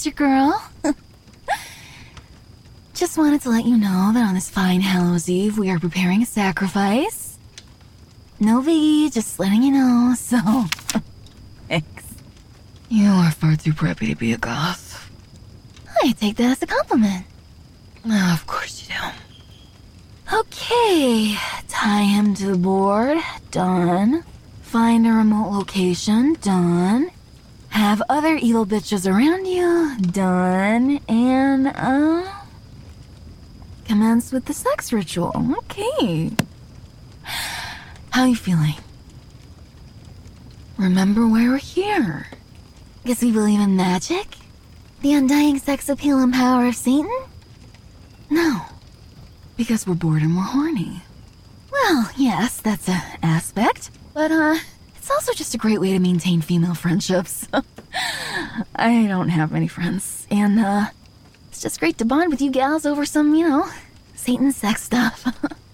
it's your girl. Just wanted to let you know that on this fine Hallows Eve, we are preparing a sacrifice. No biggie, just letting you know, so... Thanks. You are far too preppy to be a goth. I take that as a compliment. Oh, of course you do. Okay, tie him to the board. Done. Find a remote location. Done. Have other evil bitches around you. Done. And, commence with the sex ritual. Okay. How you feeling? Remember why we're here. Guess we believe in magic? The undying sex appeal and power of Satan? No. Because we're bored and we're horny. Well, yes, that's an aspect. But, it's also just a great way to maintain female friendships. I don't have many friends. And, it's just great to bond with you gals over some, Satan sex stuff.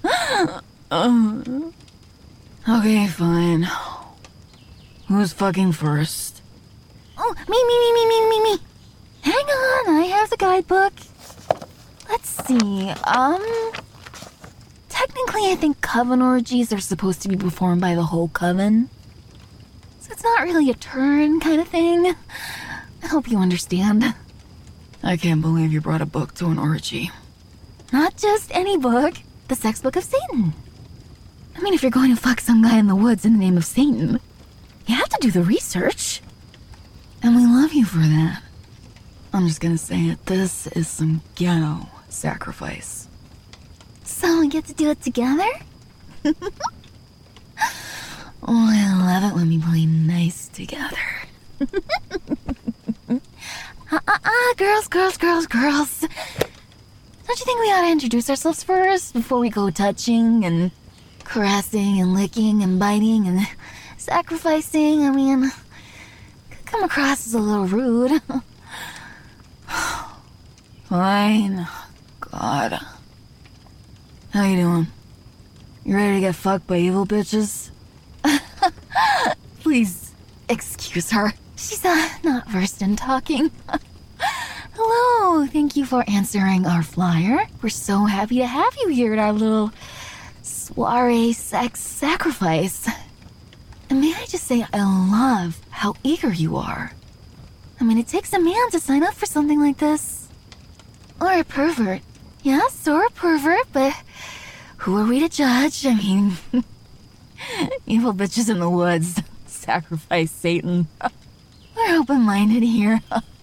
Okay, fine. Who's fucking first? Oh, me. Hang on, I have the guidebook. Let's see, technically I think coven orgies are supposed to be performed by the whole coven. So it's not really a turn kind of thing. I hope you understand. I can't believe you brought a book to an orgy. Not just any book, the sex book of Satan. I mean, if you're going to fuck some guy in the woods in the name of Satan, you have to do the research. And we love you for that. I'm just gonna say it, this is some ghetto sacrifice. So we get to do it together? Oh, I love it when we play nice together. Girls. Don't you think we ought to introduce ourselves first before we go touching and caressing and licking and biting and sacrificing? I mean, could come across as a little rude. Fine. God. How you doing? You ready to get fucked by evil bitches? Please, excuse her. She's, not versed in talking. Hello, thank you for answering our flyer. We're so happy to have you here at our little soiree sex sacrifice. And may I just say, I love how eager you are. I mean, it takes a man to sign up for something like this. Or a pervert. Yes, or a pervert, but who are we to judge? I mean, evil bitches in the woods sacrifice Satan. We're open-minded here.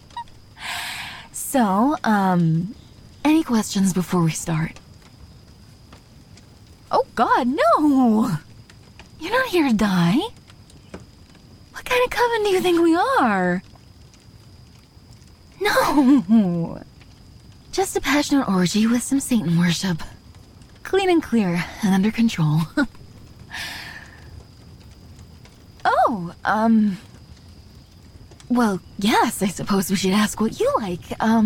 So, any questions before we start? Oh God, no! You're not here to die. What kind of coven do you think we are? No! Just a passionate orgy with some Satan worship. Clean and clear and under control. Oh, well, yes, I suppose we should ask what you like.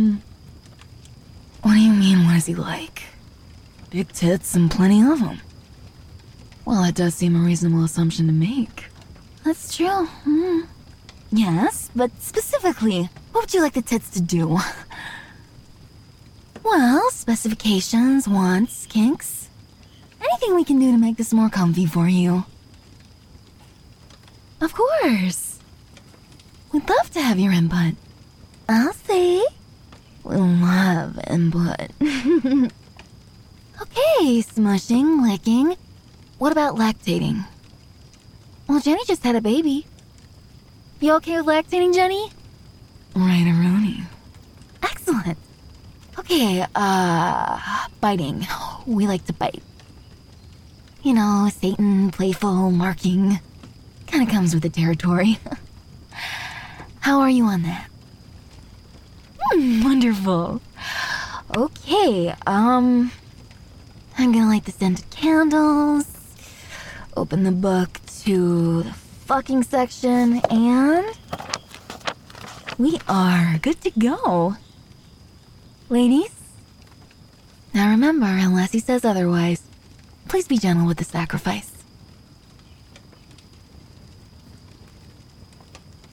What do you mean, what does he like? Big tits and plenty of them. Well, that does seem a reasonable assumption to make. That's true. Yes, but specifically, what would you like the tits to do? Well, specifications, wants, kinks. Anything we can do to make this more comfy for you. Of course. We'd love to have your input. I'll see. We love input. Okay, smushing, licking. What about lactating? Well, Jenny just had a baby. You okay with lactating, Jenny? Right-a-roni. Excellent. Okay, biting. We like to bite. You know, Satan, playful, marking. Kinda comes with the territory. How are you on that? Wonderful. Okay, I'm gonna light the scented candles, open the book to the fucking section, and we are good to go. Ladies, now remember, unless he says otherwise, please be gentle with the sacrifice.